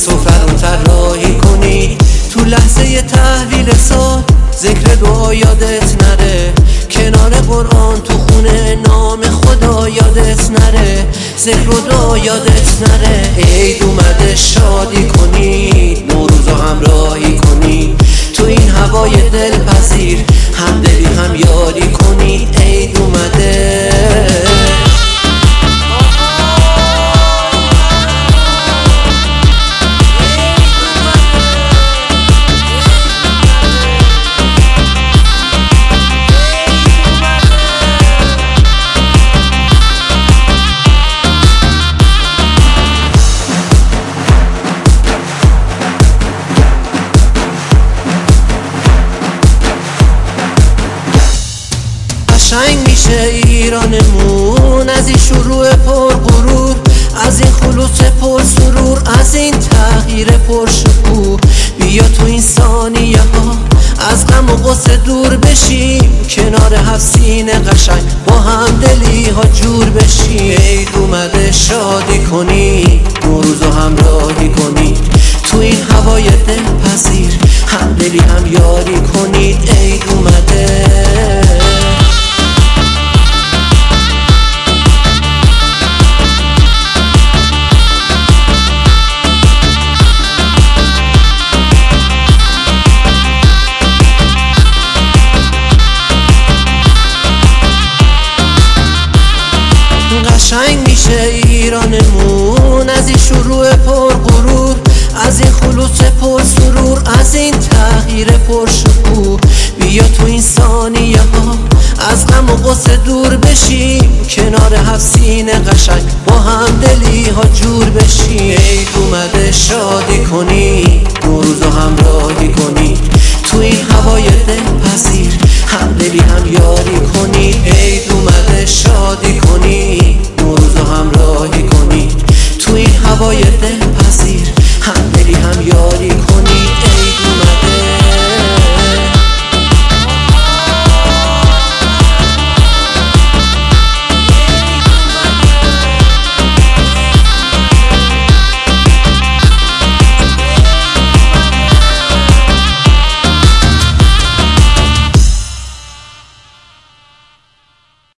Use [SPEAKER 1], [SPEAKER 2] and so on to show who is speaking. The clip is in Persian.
[SPEAKER 1] سفرون طراحی کنی. تو لحظه تحویل سال ذکر دعا یادت نره، کنار قرآن تو خونه نام خدا یادت نره، ذکر و دعا یادت نره. عید اومده شادی کنی، نوروزو همراهی کنی، تو این هوای دلپذیر همدلی هم یاری کنی. عید اومده قشنگ میشه ایرانمون از این شروع پر غرور، از این خلوص پر سرور، از این تغییر پر شکوه. بیا تو این ثانیه ها از غم و غصه دور بشیم، کنار هفت سینه قشنگ با همدلی ها جور بشیم. عید اومده شادی کنی، نوروزو همراهی کنی، تو این هوای دلپذیر همدلی هم یاری کنید. عید اومده قشنگ میشه ایرانمون از این شروع پر غرور، از این خلوص پر سرور، از این تغییر پر شکوه. بیا تو این ثانیه ها از غم و غصه دور بشیم، کنار هفت سینه قشنگ با همدلی ها جور بشیم. عید اومده شادی کنی، نوروزو همراه